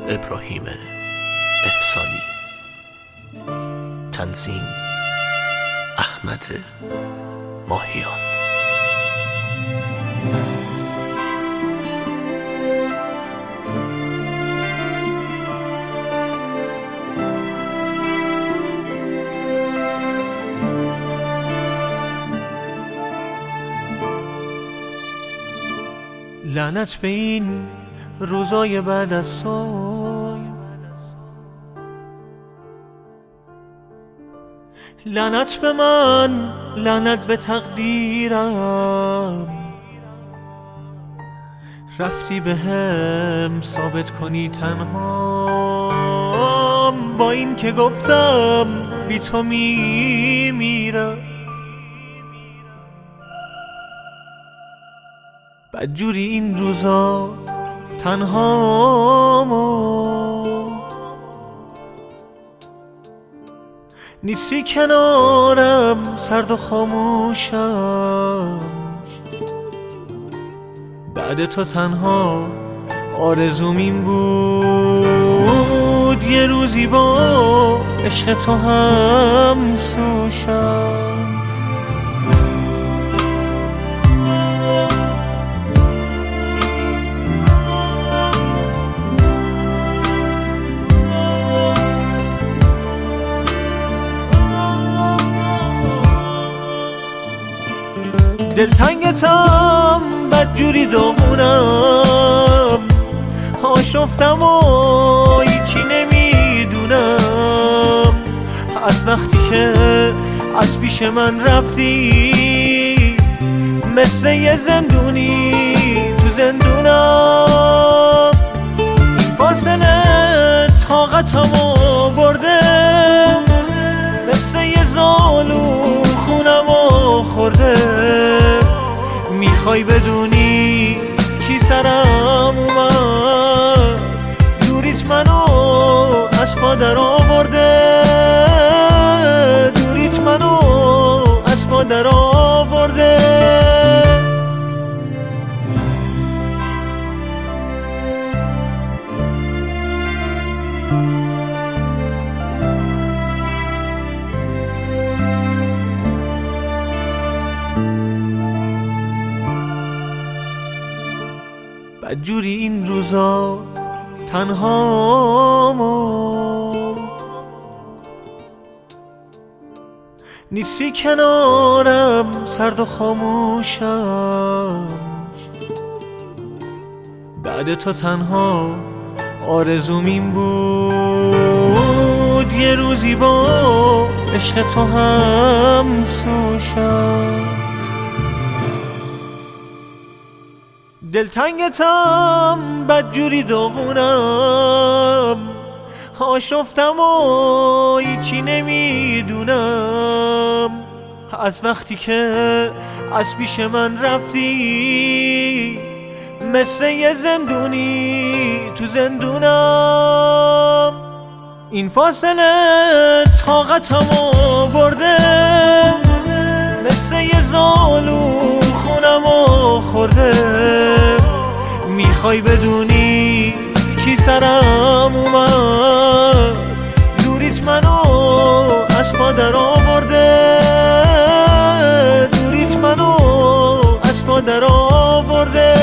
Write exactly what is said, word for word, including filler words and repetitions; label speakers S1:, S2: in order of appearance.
S1: ابراهیم احسانی. تنظیم احمد ماهیان.
S2: لعنت به این روزای بعد از تو، لعنت به من، لعنت به تقدیرم. رفتی به هم ثابت کنی تنهام، با این که گفتم بی تو می میرم. بدجوری این روزا تنهامو، نیستی کنارم، سرد و خاموشم. بعد تو تنها آرزوم این بود، یه روزی با عشق تو هم سوشم. دلتنگتم، بدجوری داغونم، آشفتم و هیچی نمیدونم. از وقتی که از پیش من رفتی، مثل یه زندونی تو زندونم. این فاصله طاقتمو برده، مثل یه زالو خونمو خورده. میخوای بدونی چی سرم اومد؟ دوریت منو از پا در آورده، دوریت منو از پا در آورده. بدجوری این روزا تنهامو، نیستی کنارم، سرد و خاموشم. بعد تو تنها آرزوم این بود، یه روزی با عشق تو هم سوشم. دلتنگتم، بدجوری داغونم، آشفتم و هیچی نمیدونم. از وقتی که از پیش من رفتی، مثل یه زندونی تو زندونم. این فاصله طاقتمو برده، مثل یه زالو خونمو خورده. میخوای بدونی چی سرم اومد؟ دوریت منو از پا در آورده، دوریت منو از پا در آورده.